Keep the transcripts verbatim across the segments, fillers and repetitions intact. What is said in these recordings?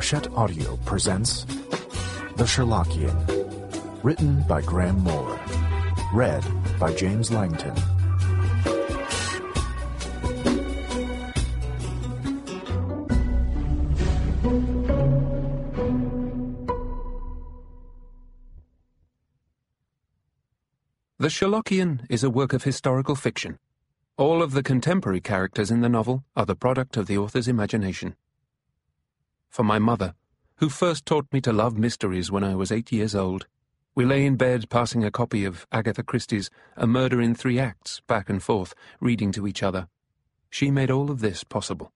Hachette Audio presents The Sherlockian, written by Graham Moore, read by James Langton. The Sherlockian is a work of historical fiction. All of the contemporary characters in the novel are the product of the author's imagination. For my mother, who first taught me to love mysteries when I was eight years old, we lay in bed passing a copy of Agatha Christie's A Murder in Three Acts back and forth, reading to each other. She made all of this possible.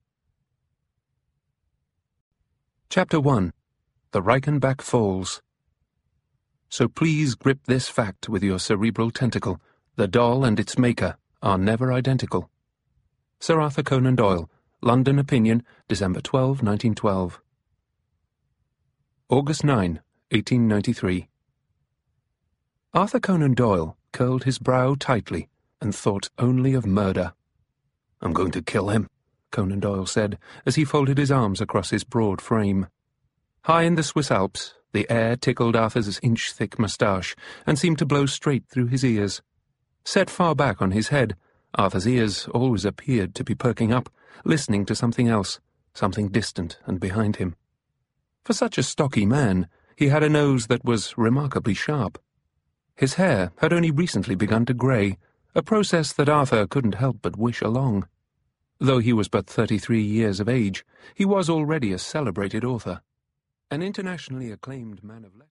Chapter one. The Reichenbach Falls. So please grip this fact with your cerebral tentacle. The doll and its maker are never identical. Sir Arthur Conan Doyle, London Opinion, December twelfth, nineteen twelve. August ninth, eighteen ninety-three. Arthur Conan Doyle curled his brow tightly and thought only of murder. "I'm going to kill him," Conan Doyle said, as he folded his arms across his broad frame. High in the Swiss Alps, the air tickled Arthur's inch-thick moustache and seemed to blow straight through his ears. Set far back on his head, Arthur's ears always appeared to be perking up, listening to something else, something distant and behind him. For such a stocky man, he had a nose that was remarkably sharp. His hair had only recently begun to grey, a process that Arthur couldn't help but wish along. Though he was but thirty-three years of age, he was already a celebrated author, an internationally acclaimed man of letters.